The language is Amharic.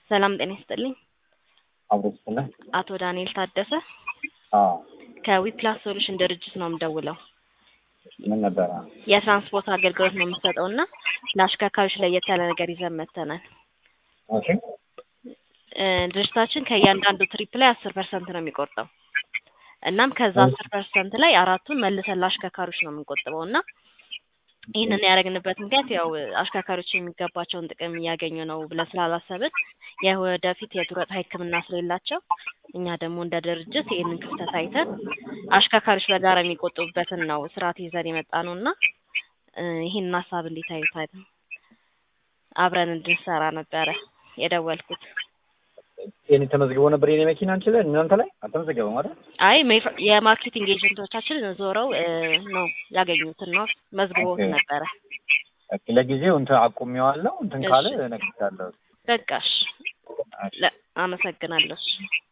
ሰላም ጤና ይስጥልኝ። አብሮስለ አቶ ዳንኤል ታደሰ አዎ ከዊፕላስ ሶሉሽን ድርጅት ነው የምደውለው። ምን ነበር? የትራንስፖርት አገልግሎት ነው የምትሰጠውና ለአሽከርካሪዎች ለየት ያለ ነገር ይዘን መጥተናል። ኦኬ ድርጅታችን ከእያንዳንዱ ትሪፕ ላይ 10% ነው የሚቆርጠው። እናም ከዛ 10% ላይ አራቱን መልሰን ለአሽከርካሪዎች ነው የምንቆጥበው እና ይሄንን ያደረግንበት ምክንያት ያው አሽከርካሪዎች የሚገባቸውን ጥቅም እያገኙ ነው ብለን ስላላሰብን የወደፊት የጡረታ ሕክምና ስለሌላቸው እኛ ደግሞ እንደ ድርጅት ይሄንን ክፍተት አይተን አሽከርካሪዎች በጋራ የሚቆጥቡበትን ነው ስርዓት ይዘን የመጣነውና ይሄንን ሀሳብ እንዴት አይታል አብረን እንድንሰራ ነበረ የደወልኩት። የኔ ተመዝግቦ ነበር የኔ መኪና አንቺ ላይ እናንተ ላይ አልተመዘገበም አይደል? አይ የማርኬቲንግ ኤጀንቶቻችን ዞረው ነው ያገኙትን ነው መዝግቦት ነበረ። ለጊዜው እንትን አቁሜዋለሁ እንትን ካለ ነግቻለሁ። በቃሽ አመሰግናለሁ።